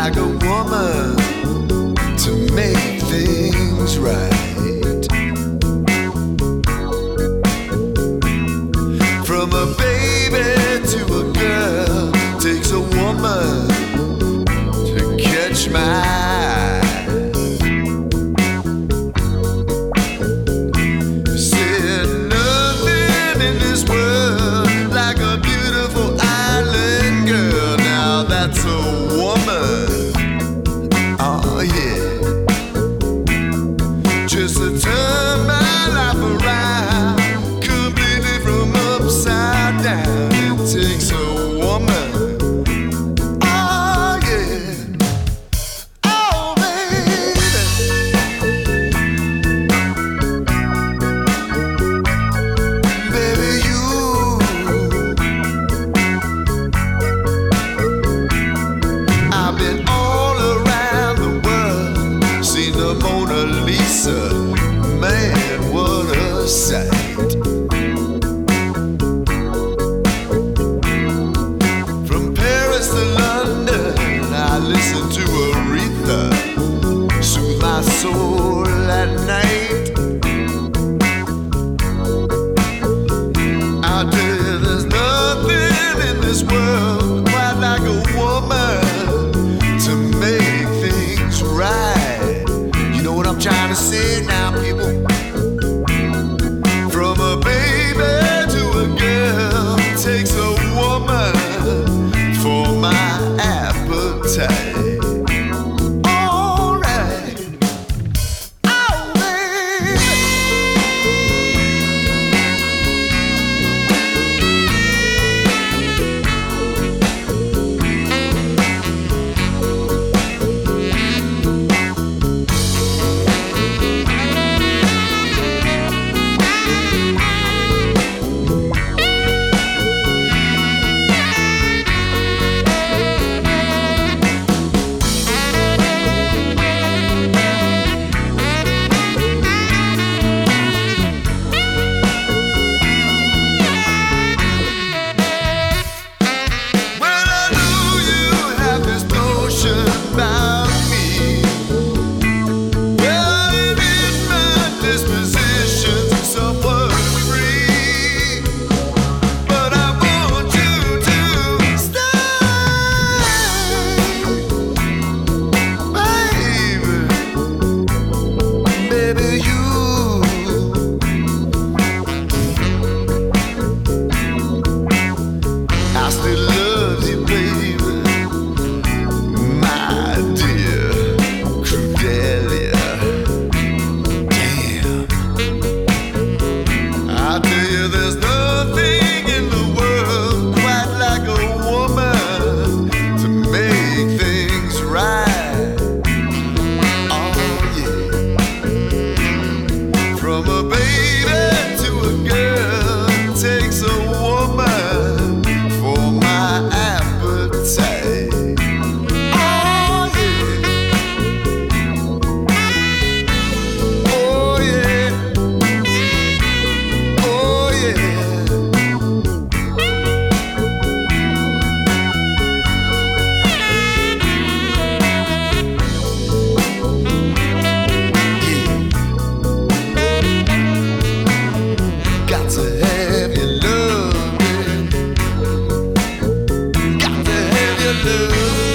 like a woman to make things right. From a baby to a girl, takes a woman to catch my eye. Said nothing in this world like a beautiful island girl. Now that's a woman. Oh yeah. Just to turn my life around completely from upside down. It takes a woman. Oh yeah. Oh baby. Baby you. I've been all around the world, seen the Mona Lisa. Man, what a sight. From Paris to London, I listen to Aretha, soothe my soul at night. I tell you, there's nothing in this world quite like a woman to make things right. You know what I'm trying to say now, people? From a baby to a girl, takes a woman for my appetite. Alright. Oh, baby. Well, I know you have this notion about me. Well, it is my disposition to somewhat free, but I want you to stay, baby. Baby, you. I still love you, baby, my dear Crudelia. Damn. I tell you, there's nothing in the world quite like a woman to make things right. Oh yeah. From a baby to a girl, takes a woman for my appetite. Oh yeah. Oh yeah. Oh yeah. Got to have your love, baby. Got to have your love.